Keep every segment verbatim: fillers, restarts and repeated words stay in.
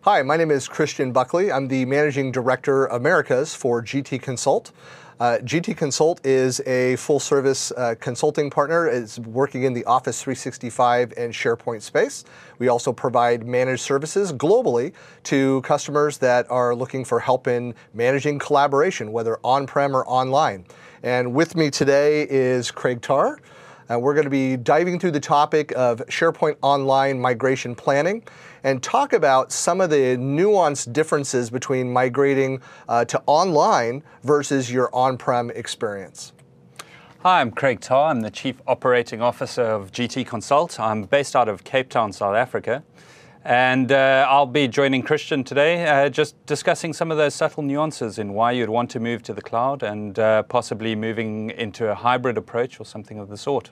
Hi, my name is Christian Buckley. I'm the Managing Director Americas for G T Consult. Uh, G T Consult is a full-service uh, consulting partner. It's working in the Office three sixty-five and SharePoint space. We also provide managed services globally to customers that are looking for help in managing collaboration, whether on-prem or online. And with me today is Craig Tarr. Uh, we're going to be diving through the topic of SharePoint Online migration planning and talk about some of the nuanced differences between migrating uh, to online versus your on-prem experience. Hi, I'm Craig Tarr. I'm the Chief Operating Officer of G T Consult. I'm based out of Cape Town, South Africa. And uh, I'll be joining Christian today, uh, just discussing some of those subtle nuances in why you'd want to move to the cloud and uh, possibly moving into a hybrid approach or something of the sort.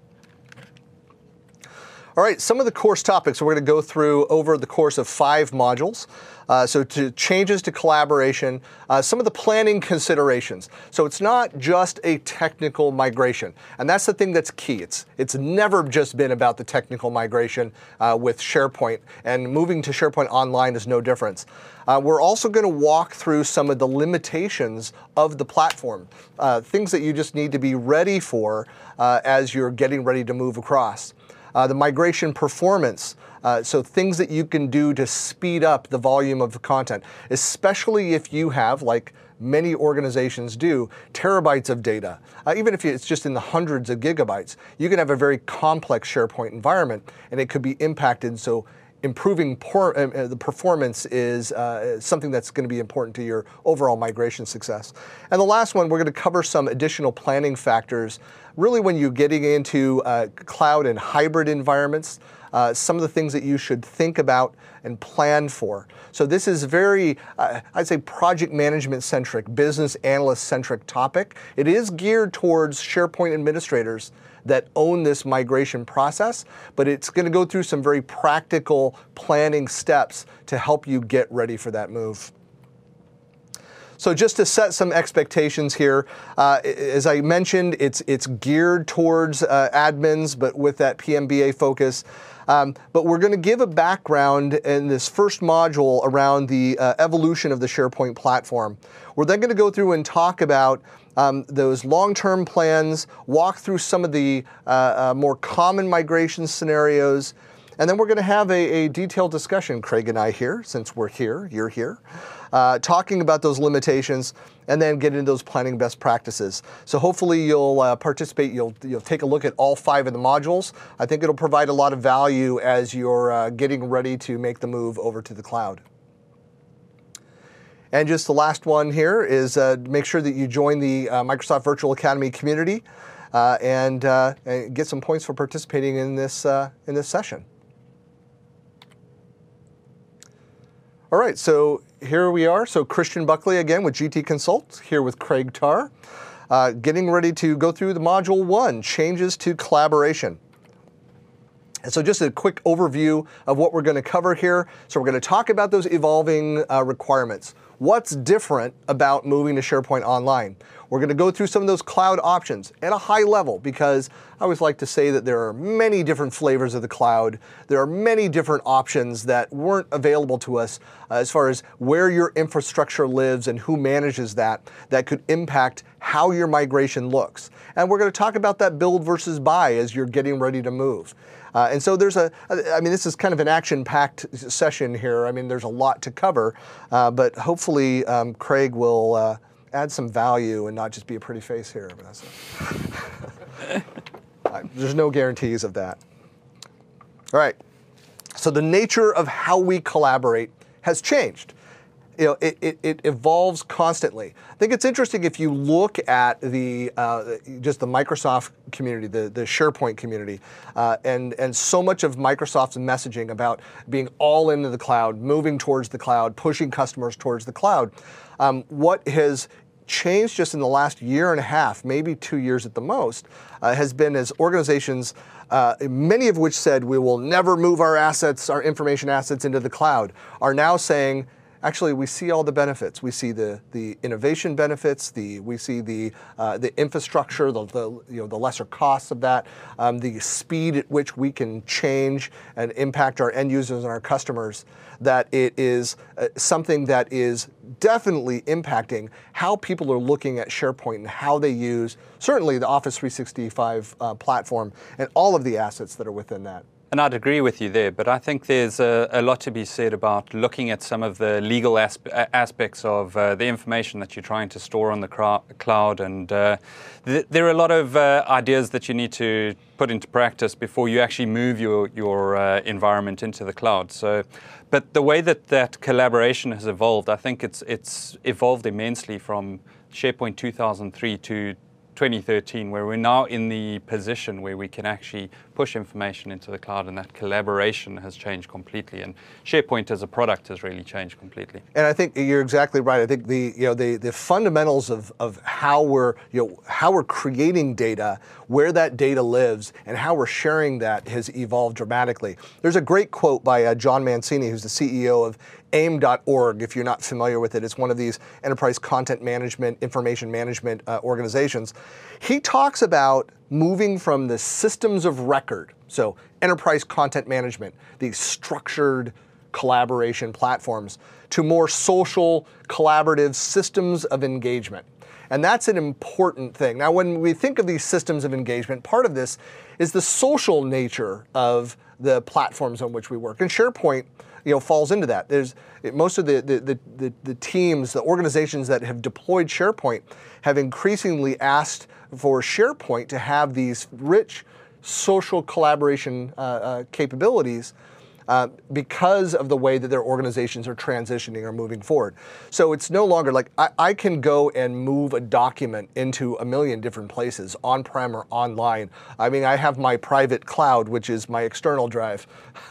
All right, some of the course topics we're going to go through over the course of five modules. Uh, so to changes to collaboration, uh, some of the planning considerations. So it's not just a technical migration. And that's the thing that's key. It's, it's never just been about the technical migration uh, with SharePoint, and moving to SharePoint Online is no difference. Uh, we're also going to walk through some of the limitations of the platform, uh, things that you just need to be ready for uh, as you're getting ready to move across. Uh, the migration performance, uh, so things that you can do to speed up the volume of the content, especially if you have, like many organizations do, terabytes of data. Uh, even if it's just in the hundreds of gigabytes, you can have a very complex SharePoint environment, and it could be impacted. So improving por uh, the performance is uh, something that's going to be important to your overall migration success. And the last one, we're going to cover some additional planning factors. Really, when you're getting into uh, cloud and hybrid environments, uh, some of the things that you should think about and plan for. So this is very, uh, I'd say, project management centric, business analyst centric topic. It is geared towards SharePoint administrators that own this migration process, but it's going to go through some very practical planning steps to help you get ready for that move. So just to set some expectations here, uh, as I mentioned, it's, it's geared towards uh, admins, but with that P M B A focus. Um, but we're going to give a background in this first module around the uh, evolution of the SharePoint platform. We're then going to go through and talk about Um, those long-term plans, walk through some of the uh, uh, more common migration scenarios, and then we're going to have a, a detailed discussion, Craig and I here, since we're here, you're here, uh, talking about those limitations, and then get into those planning best practices. So hopefully you'll uh, participate, you'll, you'll take a look at all five of the modules. I think it'll provide a lot of value as you're uh, getting ready to make the move over to the cloud. And just the last one here is uh, make sure that you join the uh, Microsoft Virtual Academy community uh, and, uh, and get some points for participating in this, uh, in this session. All right, so here we are. So Christian Buckley again with G T Consult, here with Craig Tarr, uh, getting ready to go through the module one, changes to collaboration. And so just a quick overview of what we're going to cover here. So we're going to talk about those evolving uh, requirements. What's different about moving to SharePoint Online? We're going to go through some of those cloud options at a high level, because I always like to say that there are many different flavors of the cloud. There are many different options that weren't available to us uh, as far as where your infrastructure lives and who manages that, that could impact how your migration looks. And we're going to talk about that build versus buy as you're getting ready to move. Uh, and so there's a, I mean, this is kind of an action-packed session here. I mean, there's a lot to cover, uh, but hopefully um, Craig will uh, add some value and not just be a pretty face here. There's no guarantees of that. All right, so the nature of how we collaborate has changed. You know, it, it, it evolves constantly. I think it's interesting if you look at the uh, just the Microsoft community, the, the SharePoint community, uh, and, and so much of Microsoft's messaging about being all into the cloud, moving towards the cloud, pushing customers towards the cloud. Um, what has changed just in the last year and a half, maybe two years at the most, uh, has been as organizations, uh, many of which said we will never move our assets, our information assets into the cloud, are now saying, actually we see all the benefits. We see the the innovation benefits. The we see the uh, the infrastructure, the, the you know the lesser costs of that, um, the speed at which we can change and impact our end users and our customers. That it is uh, something that is definitely impacting how people are looking at SharePoint and how they use certainly the Office three sixty-five uh, platform and all of the assets that are within that. And I'd agree with you there, but I think there's a, a lot to be said about looking at some of the legal aspe- aspects of uh, the information that you're trying to store on the cr- cloud. And uh, th- there are a lot of uh, ideas that you need to put into practice before you actually move your, your uh, environment into the cloud. So, but the way that that collaboration has evolved, I think it's it's evolved immensely from SharePoint two thousand three to twenty thirteen, where we're now in the position where we can actually push information into the cloud, and that collaboration has changed completely. And SharePoint as a product has really changed completely. And I think you're exactly right. I think the you know the, the fundamentals of, of how we're you know how we're creating data, where that data lives, and how we're sharing that has evolved dramatically. There's a great quote by uh, John Mancini, who's the C E O of aim dot org, if you're not familiar with it. It's one of these enterprise content management, information management uh, organizations. He talks about moving from the systems of record, so enterprise content management, these structured collaboration platforms, to more social, collaborative systems of engagement. And that's an important thing. Now, when we think of these systems of engagement, part of this is the social nature of the platforms on which we work. And SharePoint you know, falls into that. There's most of the, the, the, the teams, the organizations that have deployed SharePoint have increasingly asked for SharePoint to have these rich social collaboration uh, uh, capabilities uh, because of the way that their organizations are transitioning or moving forward. So it's no longer like I, I can go and move a document into a million different places, on-prem or online. I mean, I have my private cloud, which is my external drive.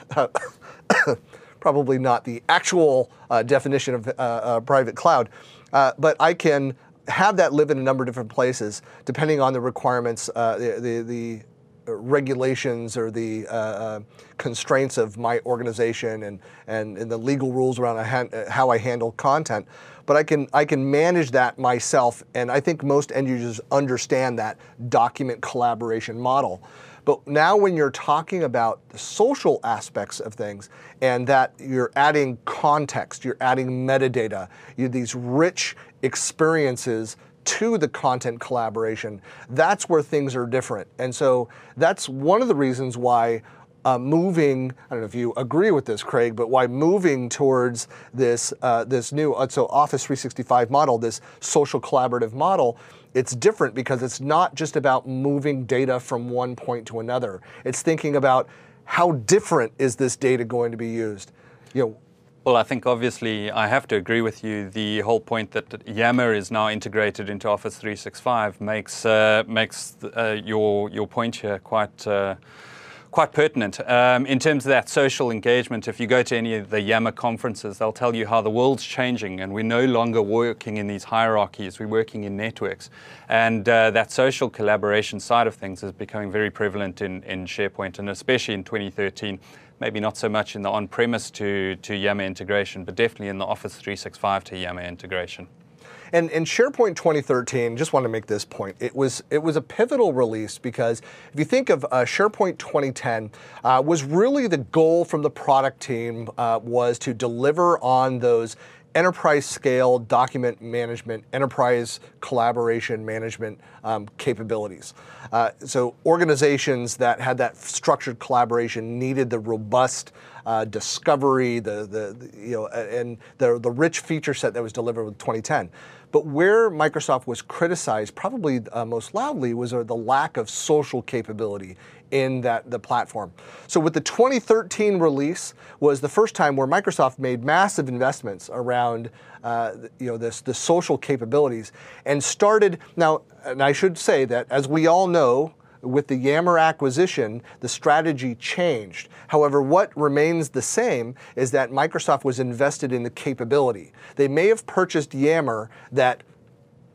Probably not the actual uh, definition of uh, uh, private cloud, uh, but I can have that live in a number of different places depending on the requirements, uh, the, the, the regulations or the uh, uh, constraints of my organization and, and, and the legal rules around how I handle content. But I can, I can manage that myself, and I think most end users understand that document collaboration model. But now when you're talking about the social aspects of things and that you're adding context, you're adding metadata, you these rich experiences to the content collaboration, that's where things are different. And so that's one of the reasons why uh, moving, I don't know if you agree with this, Craig, but why moving towards this, uh, this new, uh, so Office three sixty-five model, this social collaborative model, it's different because it's not just about moving data from one point to another. It's thinking about how different is this data going to be used. You know, well, I think obviously I have to agree with you. The whole point that Yammer is now integrated into Office three sixty-five makes uh, makes uh, your your point here quite. Uh, Quite pertinent. Um, in terms of that social engagement, if you go to any of the Yammer conferences, they'll tell you how the world's changing and we're no longer working in these hierarchies, we're working in networks. And uh, that social collaboration side of things is becoming very prevalent in, in SharePoint, and especially in twenty thirteen. Maybe not so much in the on-premise to, to Yammer integration, but definitely in the Office three sixty-five to Yammer integration. And in SharePoint twenty thirteen, just want to make this point, it was it was a pivotal release because if you think of uh, SharePoint twenty ten, uh, was really the goal from the product team uh, was to deliver on those enterprise scale document management, enterprise collaboration management um, capabilities. Uh, so organizations that had that structured collaboration needed the robust uh, discovery, the, the, the you know, and the the rich feature set that was delivered with twenty ten. But where Microsoft was criticized probably uh, most loudly was uh, the lack of social capability in that the platform. So with the twenty thirteen release was the first time where Microsoft made massive investments around uh, you know this the social capabilities and started now. And I should say that as we all know, with the Yammer acquisition, the strategy changed. However, what remains the same is that Microsoft was invested in the capability. They may have purchased Yammer that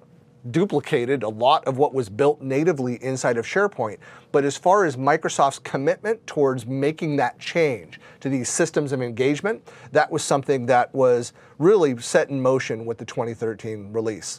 duplicated a lot of what was built natively inside of SharePoint. But as far as Microsoft's commitment towards making that change to these systems of engagement, that was something that was really set in motion with the twenty thirteen release.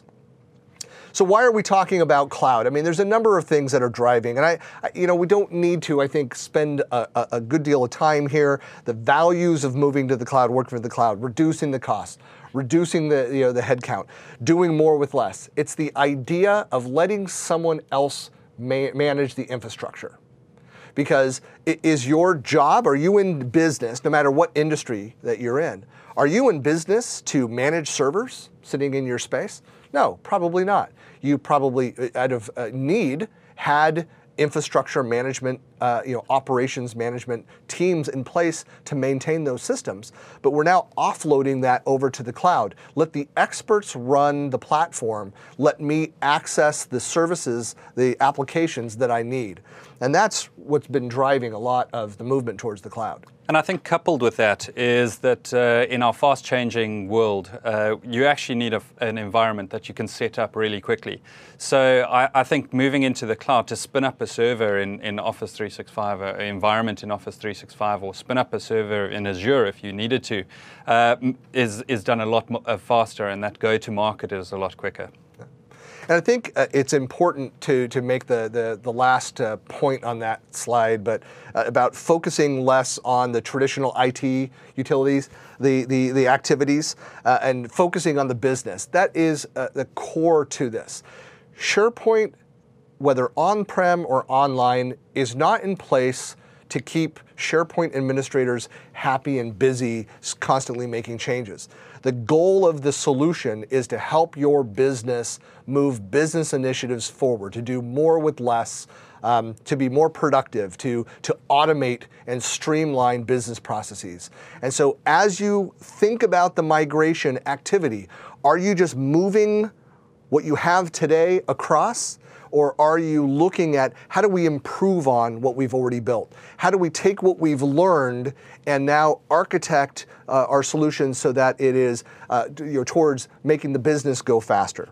So why are we talking about cloud? I mean, there's a number of things that are driving, and I, I you know, we don't need to, I think, spend a, a, a good deal of time here. The values of moving to the cloud, working for the cloud, reducing the cost, reducing the, you know, the headcount, doing more with less. It's the idea of letting someone else ma manage the infrastructure. Because it is your job, are you in business, no matter what industry that you're in, are you in business to manage servers sitting in your space? No, probably not. You probably, out of uh, need, had infrastructure management, uh, you know, operations management teams in place to maintain those systems. But we're now offloading that over to the cloud. Let the experts run the platform. Let me access the services, the applications that I need. And that's what's been driving a lot of the movement towards the cloud. And I think coupled with that is that uh, in our fast-changing world, uh, you actually need a, an environment that you can set up really quickly. So I, I think moving into the cloud to spin up a server in, in Office three sixty-five, an environment in Office three sixty-five, or spin up a server in Azure if you needed to, uh, is, is done a lot more, uh, faster, and that go-to-market is a lot quicker. And I think uh, it's important to, to make the, the, the last uh, point on that slide, but uh, about focusing less on the traditional I T utilities, the, the, the activities, uh, and focusing on the business. That is uh, the core to this. SharePoint, whether on-prem or online, is not in place to keep SharePoint administrators happy and busy, constantly making changes. The goal of the solution is to help your business move business initiatives forward, to do more with less, um, to be more productive, to, to automate and streamline business processes. And so as you think about the migration activity, are you just moving what you have today across? Or are you looking at how do we improve on what we've already built? How do we take what we've learned and now architect uh, our solutions so that it is uh, you know, towards making the business go faster?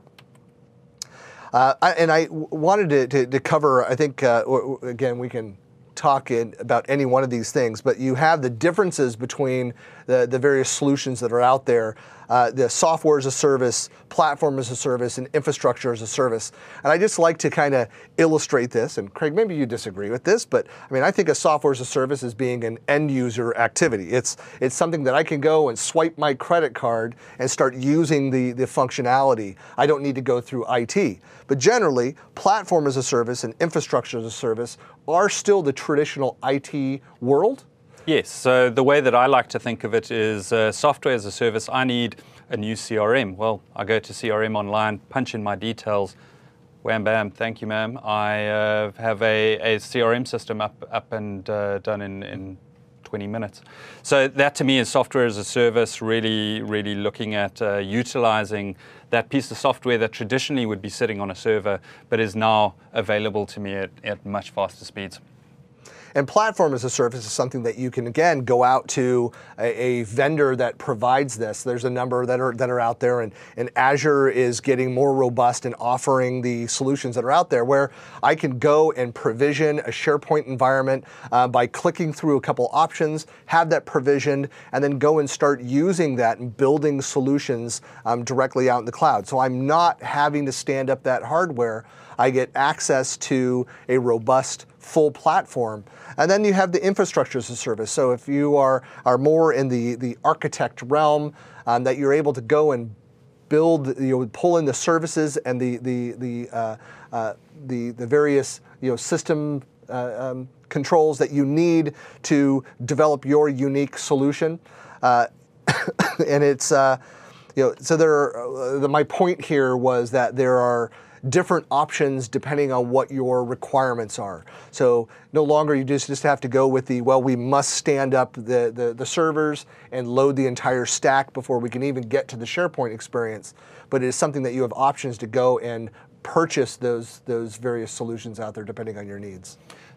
Uh, I, and I wanted to, to, to cover, I think, uh, again, we can talk in about any one of these things, but you have the differences between the, the various solutions that are out there, uh, the software as a service, platform as a service, and infrastructure as a service. And I just like to kind of illustrate this, and Craig, maybe you disagree with this, but I mean, I think of software as a service as being an end user activity. It's, it's something that I can go and swipe my credit card and start using the, the functionality. I don't need to go through I T. But generally, platform as a service and infrastructure as a service are still the traditional I T world. Yes, so the way that I like to think of it is uh, software as a service. I need a new C R M. Well, I go to C R M online, punch in my details, wham bam, thank you ma'am. I uh, have a, a C R M system up, up and uh, done in, in twenty minutes. So that to me is software as a service, really, really looking at uh, utilizing that piece of software that traditionally would be sitting on a server, but is now available to me at, at much faster speeds. And platform as a service is something that you can, again, go out to a, a vendor that provides this. There's a number that are, that are out there, and, and Azure is getting more robust in offering the solutions that are out there, where I can go and provision a SharePoint environment uh, by clicking through a couple options, have that provisioned, and then go and start using that and building solutions um, directly out in the cloud. So I'm not having to stand up that hardware. I get access to a robust full platform. And then you have the infrastructure as a service. So if you are, are more in the, the architect realm, um, that you're able to go and build, you know, pull in the services and the, the, the, uh, uh, the, the various, you know, system uh, um, controls that you need to develop your unique solution. Uh, and it's, uh, you know, so there are, uh, the, my point here was that there are different options depending on what your requirements are. So no longer you just, just have to go with the, well, we must stand up the, the, the servers and load the entire stack before we can even get to the SharePoint experience. But it is something that you have options to go and purchase those, those various solutions out there depending on your needs.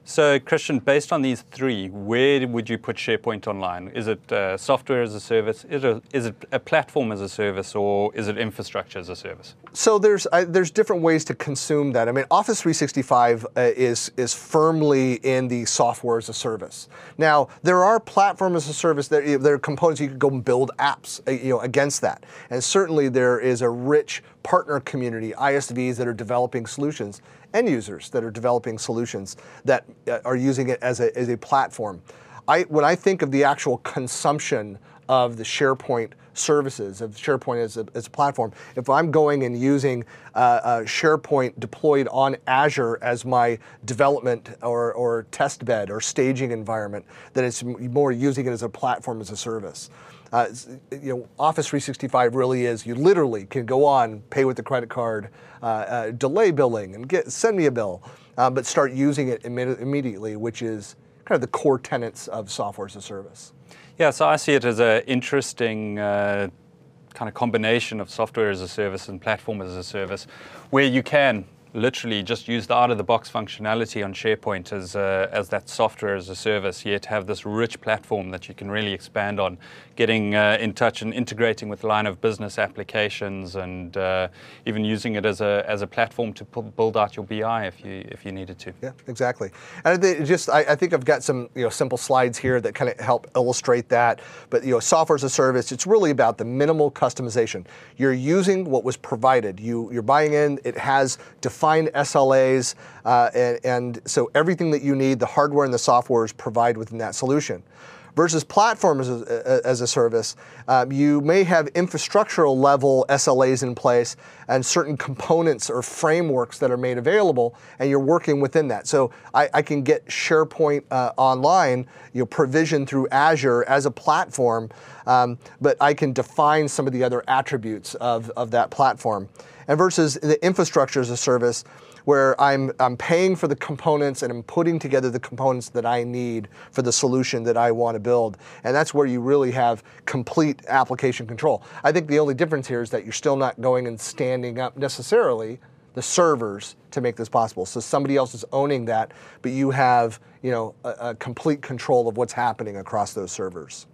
So, Christian, based on these three, where would you put SharePoint Online? Is it uh, software as a service? Is it, is it a platform as a service, or is it infrastructure as a service? So there's uh, there's different ways to consume that. I mean, Office three sixty-five uh, is is firmly in the software as a service. Now, there are platform as a service. There, there are components you can go and build apps, uh, you know, against that. And certainly there is a rich partner community, I S Vs that are developing solutions, end users that are developing solutions that uh, are using it as a as a platform. I when I think of the actual consumption of the SharePoint services, of SharePoint as a, as a platform, if I'm going and using uh, uh, SharePoint deployed on Azure as my development or, or test bed or staging environment, then it's more using it as a platform as a service. Uh, you know, Office three sixty-five really is, you literally can go on, pay with the credit card, uh, uh, delay billing, and get send me a bill, uh, but start using it imme- immediately, which is kind of the core tenets of software as a service. Yeah, so I see it as an interesting uh, kind of combination of software as a service and platform as a service, where you can literally just use the out-of-the-box functionality on SharePoint as uh, as that software as a service, yet have this rich platform that you can really expand on, getting uh, in touch and integrating with line of business applications, and uh, even using it as a as a platform to pu- build out your B I if you if you needed to. Yeah, exactly. And they just I, I think I've got some you know simple slides here that kind of help illustrate that. But you know, software as a service, it's really about the minimal customization. You're using what was provided. You you're buying in. It has defined S L As, uh, and, and so everything that you need, the hardware and the software is provided within that solution. Versus platform as a, as a service, um, you may have infrastructural level S L As in place and certain components or frameworks that are made available, and you're working within that. So I, I can get SharePoint uh, Online, you know, provisioned through Azure as a platform, um, but I can define some of the other attributes of, of that platform. And versus the infrastructure as a service, where I'm I'm paying for the components and I'm putting together the components that I need for the solution that I want to build. And that's where you really have complete application control. I think the only difference here is that you're still not going and standing up necessarily the servers to make this possible. So somebody else is owning that, but you have you know a, a complete control of what's happening across those servers.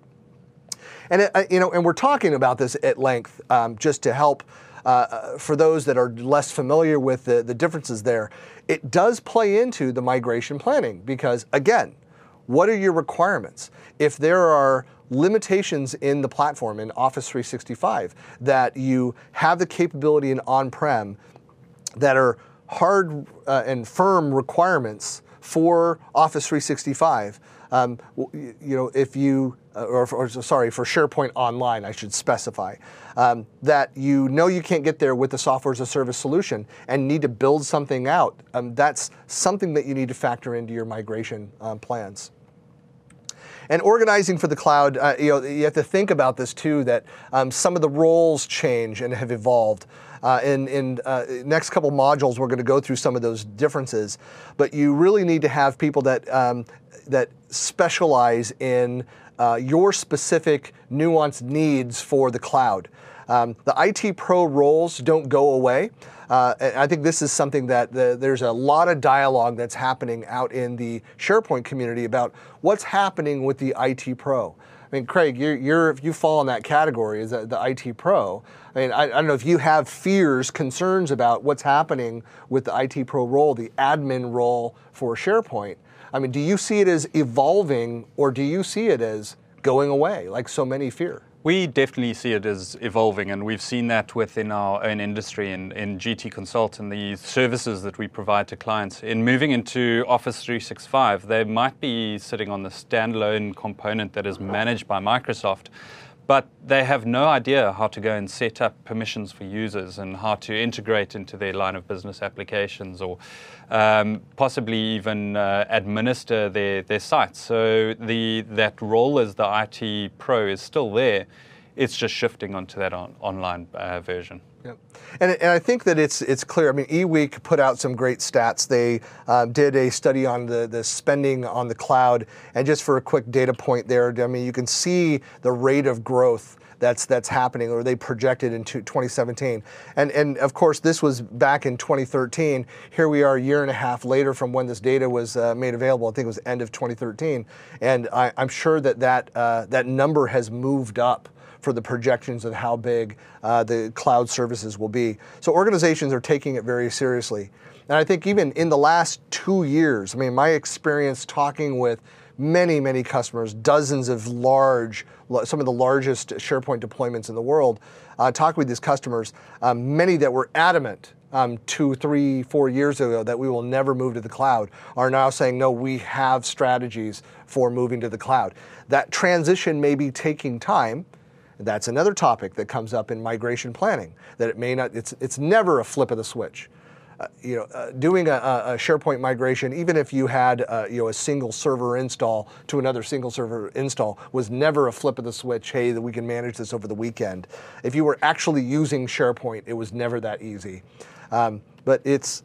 And it, you know, and we're talking about this at length um, just to help. Uh, for those that are less familiar with the, the differences there, it does play into the migration planning because, again, what are your requirements? If there are limitations in the platform in Office three sixty-five that you have the capability in on-prem that are hard uh, and firm requirements for Office three sixty-five, um, you know, if you Uh, or, or sorry, for SharePoint Online, I should specify, um, that you know you can't get there with the software as a service solution and need to build something out. Um, that's something that you need to factor into your migration um, plans. And organizing for the cloud, uh, you know, you have to think about this too, that um, some of the roles change and have evolved. Uh, in in uh, next couple modules, we're going to go through some of those differences, but you really need to have people that um, that specialize in uh, your specific nuanced needs for the cloud. Um, the I T pro roles don't go away. Uh, and I think this is something that the, there's a lot of dialogue that's happening out in the SharePoint community about what's happening with the I T pro. I mean, Craig, you're, you're if you fall in that category as the, the I T pro. I mean, I, I don't know if you have fears, concerns about what's happening with the I T pro role, the admin role for SharePoint. I mean, do you see it as evolving, or do you see it as going away, like so many fear? We definitely see it as evolving, and we've seen that within our own industry in, in G T Consult and the services that we provide to clients. In moving into Office three sixty-five, they might be sitting on the standalone component that is managed by Microsoft, but they have no idea how to go and set up permissions for users and how to integrate into their line of business applications, or um, possibly even uh, administer their, their sites. So the that role as the I T pro is still there. It's just shifting onto that on, online uh, version. Yep. And, and I think that it's it's clear. I mean, eWeek put out some great stats. They uh, did a study on the, the spending on the cloud. And just for a quick data point there, I mean, you can see the rate of growth that's that's happening, or they projected into twenty seventeen. And and of course, this was back in twenty thirteen. Here we are a year and a half later from when this data was uh, made available. I think it was end of twenty thirteen, and I, I'm sure that that uh, that number has moved up for the projections of how big uh, the cloud services will be. So organizations are taking it very seriously. And I think even in the last two years, I mean, my experience talking with many, many customers, dozens of large, some of the largest SharePoint deployments in the world, uh, talking with these customers, um, many that were adamant um, two, three, four years ago that we will never move to the cloud are now saying, no, we have strategies for moving to the cloud. That transition may be taking time. That's another topic that comes up in migration planning, that it may not, it's, it's never a flip of the switch. Uh, you know, uh, doing a, a SharePoint migration, even if you had uh, you know a single server install to another single server install, was never a flip of the switch. Hey, that we can manage this over the weekend. If you were actually using SharePoint, it was never that easy. Um, but it's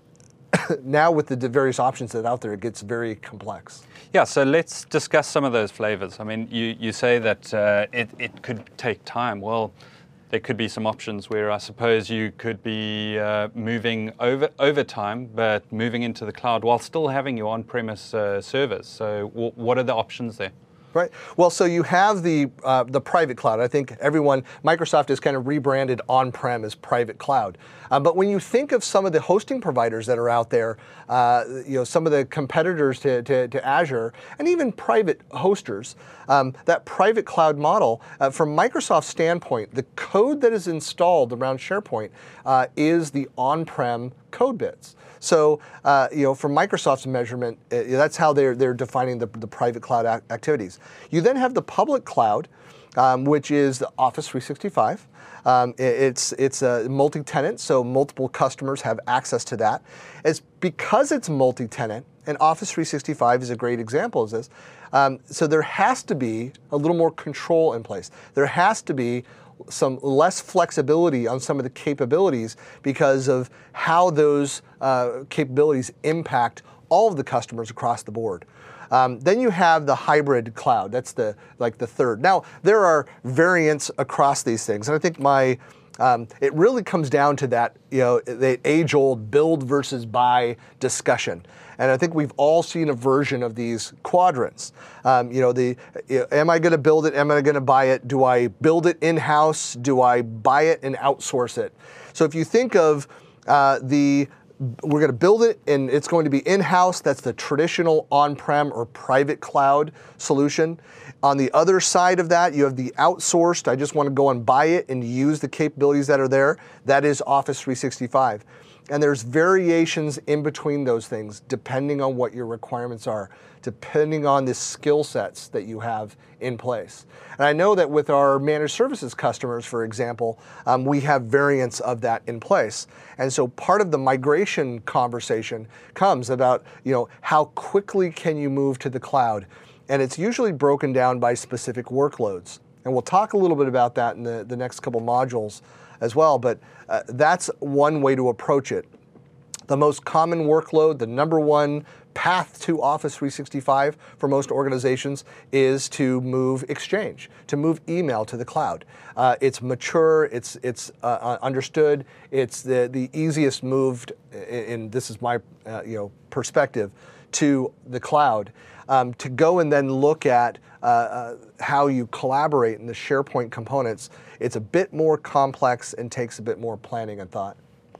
now with the various options that are out there, it gets very complex. Yeah, so let's discuss some of those flavors. I mean, you you say that uh, it it could take time. Well, there could be some options where I suppose you could be uh, moving over over time, but moving into the cloud while still having your on-premise uh, servers. So w what are the options there? Right. Well, so you have the uh, the private cloud. I think everyone, Microsoft has kind of rebranded on-prem as private cloud. Uh, but when you think of some of the hosting providers that are out there, uh, you know, some of the competitors to, to, to Azure, and even private hosters, um, that private cloud model, uh, from Microsoft's standpoint, the code that is installed around SharePoint uh, is the on-prem code bits. So, uh, you know, from Microsoft's measurement, uh, that's how they're they're defining the, the private cloud ac activities. You then have the public cloud, um, which is the Office three sixty-five. Um, it, it's it's a multi-tenant, so multiple customers have access to that. It's because it's multi-tenant, and Office three sixty-five is a great example of this. Um, so there has to be a little more control in place. There has to be some less flexibility on some of the capabilities because of how those uh, capabilities impact all of the customers across the board. Um, then you have the hybrid cloud. That's the like the third. Now there are variants across these things, and I think my um, it really comes down to that you know the age-old build versus buy discussion. And I think we've all seen a version of these quadrants. Um, you know, the you know, am I going to build it? Am I going to buy it? Do I build it in-house? Do I buy it and outsource it? So if you think of uh, the we're going to build it and it's going to be in-house. That's the traditional on-prem or private cloud solution. On the other side of that, you have the outsourced. I just want to go and buy it and use the capabilities that are there. That is Office three sixty-five. And there's variations in between those things depending on what your requirements are, depending on the skill sets that you have in place. And I know that with our managed services customers, for example, um, we have variants of that in place. And so part of the migration conversation comes about, you know, how quickly can you move to the cloud? And it's usually broken down by specific workloads. And we'll talk a little bit about that in the, the next couple modules as well, but uh, that's one way to approach it. The most common workload, the number one path to Office three sixty-five for most organizations is to move Exchange, to move email to the cloud. Uh, it's mature, it's it's uh, understood, it's the, the easiest moved, and this is my uh, you know perspective, to the cloud. Um, to go and then look at uh, uh, how you collaborate in the SharePoint components, it's a bit more complex and takes a bit more planning and thought.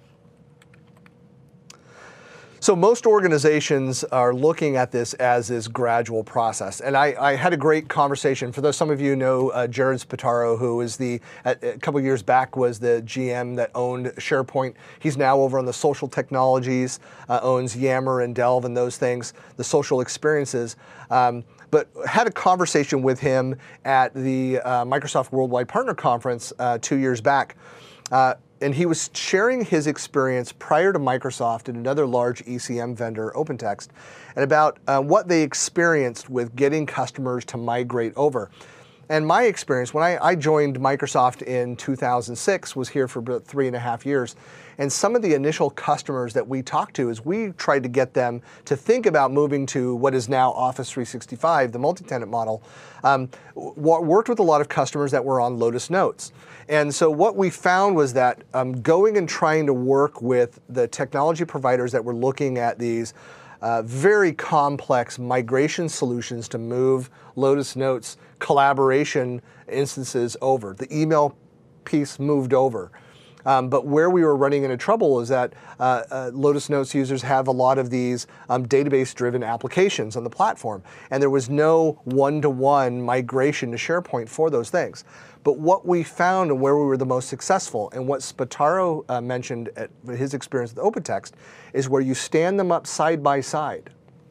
So most organizations are looking at this as this gradual process. And I, I had a great conversation. For those, some of you know uh, Jared Spataro, who is the, a, a couple years back was the G M that owned SharePoint. He's now over on the social technologies, uh, owns Yammer and Delve and those things, the social experiences. Um, but had a conversation with him at the uh, Microsoft Worldwide Partner Conference uh, two years back. Uh, And he was sharing his experience prior to Microsoft and another large E C M vendor, OpenText, and about uh, what they experienced with getting customers to migrate over. And my experience, when I, I joined Microsoft in two thousand six, was here for about three and a half years. And some of the initial customers that we talked to is we tried to get them to think about moving to what is now Office three sixty-five, the multi-tenant model. Um, worked with a lot of customers that were on Lotus Notes. And so what we found was that um, going and trying to work with the technology providers that were looking at these Uh, very complex migration solutions to move Lotus Notes collaboration instances over. The email piece moved over. Um, but where we were running into trouble is that uh, uh, Lotus Notes users have a lot of these um, database-driven applications on the platform, and there was no one-to-one migration to SharePoint for those things. But what we found and where we were the most successful, and what Spataro uh, mentioned at his experience with OpenText, is where you stand them up side by side.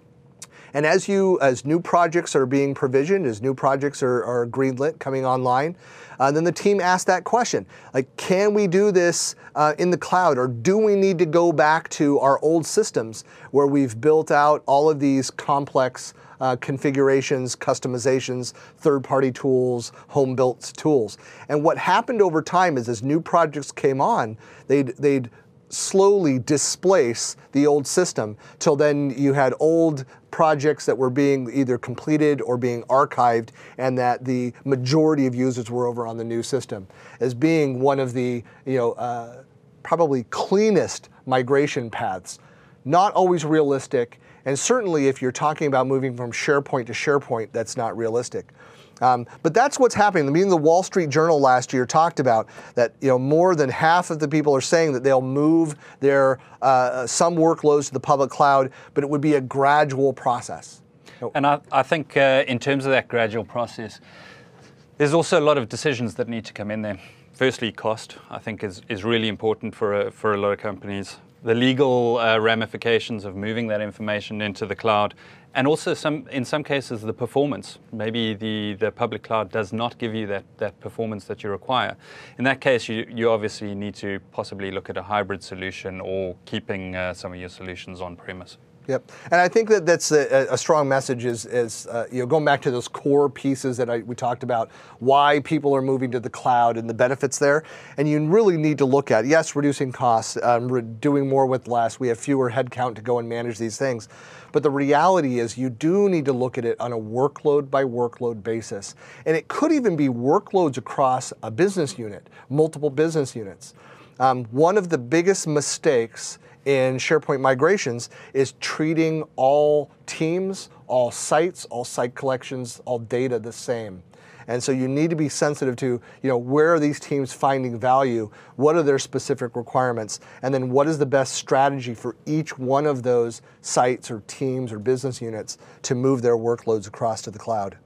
And as you, as new projects are being provisioned, as new projects are, are greenlit, coming online, uh, then the team asked that question, like, can we do this uh, in the cloud, or do we need to go back to our old systems where we've built out all of these complex uh, configurations, customizations, third-party tools, home-built tools? And what happened over time is as new projects came on, they'd, they'd slowly displace the old system till then you had old projects that were being either completed or being archived, and that the majority of users were over on the new system, as being one of the you know uh, probably cleanest migration paths. Not always realistic, and certainly if you're talking about moving from SharePoint to SharePoint, that's not realistic. Um, but that's what's happening. I mean, the Wall Street Journal last year talked about that. You know, more than half of the people are saying that they'll move their uh, some workloads to the public cloud, but it would be a gradual process. And I, I think uh, in terms of that gradual process, there's also a lot of decisions that need to come in there. Firstly, cost, I think, is, is really important for a, for a lot of companies. The legal uh, ramifications of moving that information into the cloud, and also some, in some cases, the performance. Maybe the, the public cloud does not give you that, that performance that you require. In that case, you, you obviously need to possibly look at a hybrid solution or keeping uh, some of your solutions on-premise. Yep, and I think that that's a, a strong message is, is uh, you know, going back to those core pieces that I, we talked about, why people are moving to the cloud and the benefits there. And you really need to look at, yes, reducing costs, um, re doing more with less. We have fewer headcount to go and manage these things. But the reality is you do need to look at it on a workload by workload basis. And it could even be workloads across a business unit, multiple business units. Um, one of the biggest mistakes in SharePoint migrations is treating all teams, all sites, all site collections, all data the same. And so you need to be sensitive to, you know, where are these teams finding value? What are their specific requirements? And then what is the best strategy for each one of those sites or teams or business units to move their workloads across to the cloud?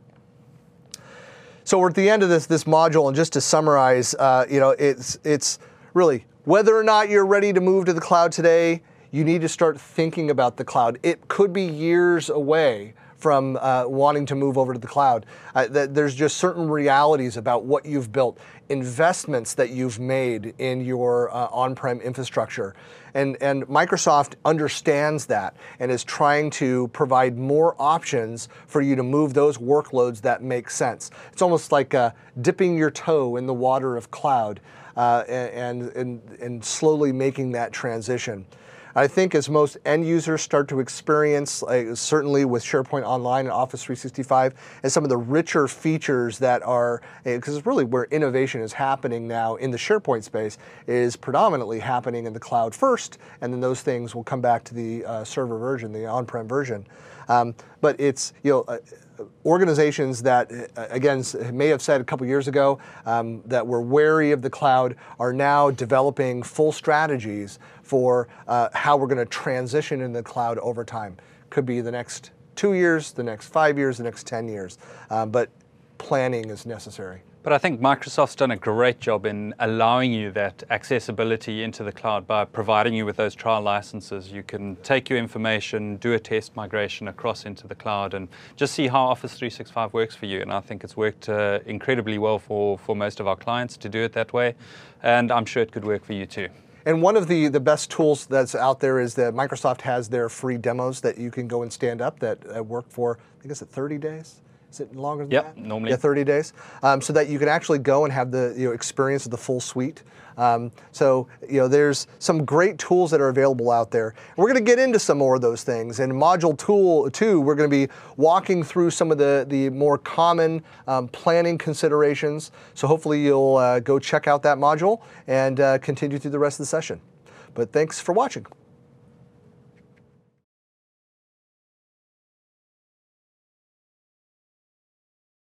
So we're at the end of this, this module, and just to summarize, uh, you know, it's, it's really, whether or not you're ready to move to the cloud today, you need to start thinking about the cloud. It could be years away from uh, wanting to move over to the cloud. Uh, th there's just certain realities about what you've built, investments that you've made in your uh, on-prem infrastructure. And, and Microsoft understands that and is trying to provide more options for you to move those workloads that make sense. It's almost like uh, dipping your toe in the water of cloud uh, and, and, and slowly making that transition. I think as most end users start to experience, uh, certainly with SharePoint Online and Office three sixty-five, and some of the richer features that are, because uh, it's really where innovation is happening now in the SharePoint space, is predominantly happening in the cloud first, and then those things will come back to the uh, server version, the on-prem version. Um, but it's, you know, uh, organizations that, uh, again, may have said a couple years ago um, that were wary of the cloud are now developing full strategies for uh, how we're going to transition in the cloud over time. Could be the next two years, the next five years, the next ten years, um, but planning is necessary. But I think Microsoft's done a great job in allowing you that accessibility into the cloud by providing you with those trial licenses. You can take your information, do a test migration across into the cloud, and just see how Office three sixty-five works for you. And I think it's worked uh, incredibly well for, for most of our clients to do it that way. And I'm sure it could work for you too. And one of the, the best tools that's out there is that Microsoft has their free demos that you can go and stand up that uh, work for, I think it's at thirty days. Is it longer than Yep, that? normally. Yeah, thirty days. Um, so that you can actually go and have the you know, experience of the full suite. Um, so you know, there's some great tools that are available out there. And we're going to get into some more of those things. In module tool two, we're going to be walking through some of the, the more common um, planning considerations. So hopefully you'll uh, go check out that module and uh, continue through the rest of the session. But thanks for watching.